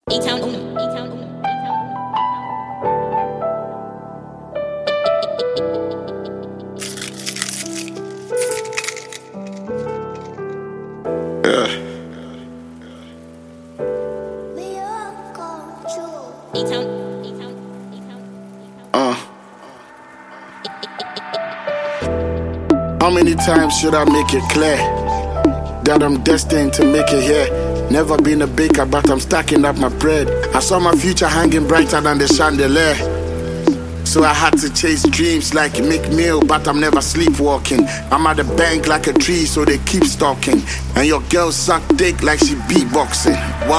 A-Town Uno. A-Town Uno. How many times should I make it clear that I'm destined to make it here? Never been a baker, but I'm stacking up my bread. I saw my future hanging brighter than the chandelier, so I had to chase dreams like Mick Mill, but I'm never sleepwalking. I'm at the bank like a tree, so they keep stalking. And your girl suck dick like she beatboxing.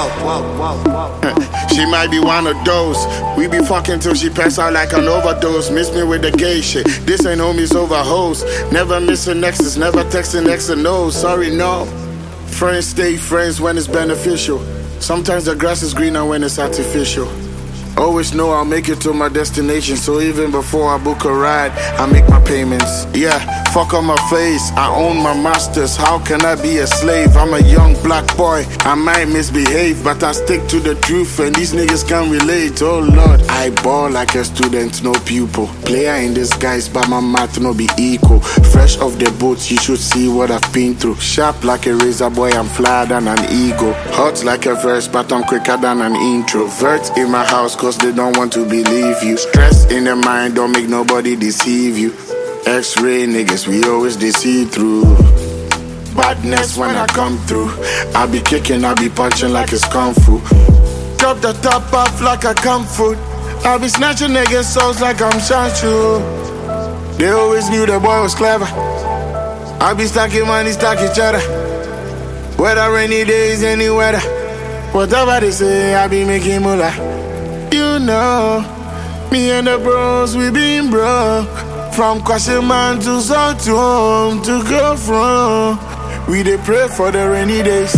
Wow. She might be one of those. We be fucking till she pass out like an overdose. Miss me with the gay shit. This ain't homies over hoes. Never missing exes, never texting X and O's. Sorry, no. Friends stay friends when it's beneficial. Sometimes the grass is greener when it's artificial. Always know I'll make it to my destination, so even before I book a ride, I make my payments. Yeah, fuck on my face, I own my masters. How can I be a slave? I'm a young black boy, I might misbehave, but I stick to the truth and these niggas can relate. Oh Lord, I ball like a student, no pupil. Player in disguise, but my math no be equal. Fresh off the boat, you should see what I've been through. Sharp like a razor boy, I'm flyer than an eagle. Hot like a verse, but I'm quicker than an introvert in my house, cause they don't want to believe you. Stress in their mind, don't make nobody deceive you. X-ray niggas, we always deceive through. Badness when I come through, I be kicking, I be punching like it's kung fu. Drop the top off like a comfort. I be snatching niggas souls like I'm Shanshu. They always knew the boy was clever. I be stacking money, stacking cheddar. Whether rainy days, any weather. Whatever they say, I be making moolah. You know, me and the bros, we been broke. From Kwashiman to South to home to go from. We dey pray for the rainy days.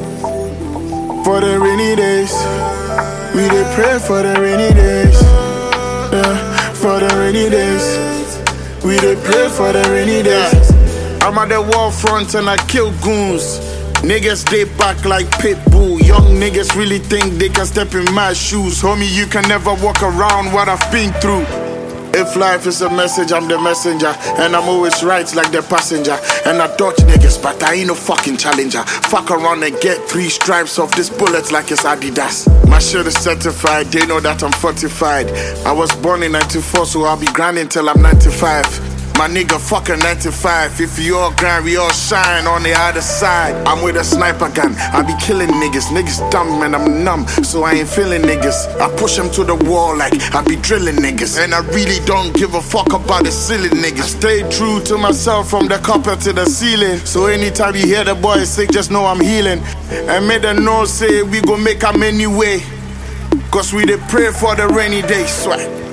For the rainy days. We dey pray for the rainy days. Yeah, for the rainy days. We dey pray for the rainy days. I'm at the wall front and I kill goons. Niggas they back like Pitbull. Young niggas really think they can step in my shoes. Homie, you can never walk around what I've been through. If life is a message, I'm the messenger. And I'm always right like the passenger. And I dodge niggas, but I ain't no fucking challenger. Fuck around and get 3 stripes off this bullet like it's Adidas. My shit is certified, they know that I'm fortified. I was born in 94, so I'll be grinding till I'm 95. My nigga fucking 95. If you all grind, we all shine on the other side. I'm with a sniper gun, I be killing niggas. Niggas dumb and I'm numb, so I ain't feeling niggas. I push them to the wall like I be drilling niggas. And I really don't give a fuck about the silly niggas. Stay true to myself from the copper to the ceiling. So anytime you hear the boy sick, just know I'm healing. And may the Lord say we gon' make 'em anyway. Cause we dey pray for the rainy days, swag.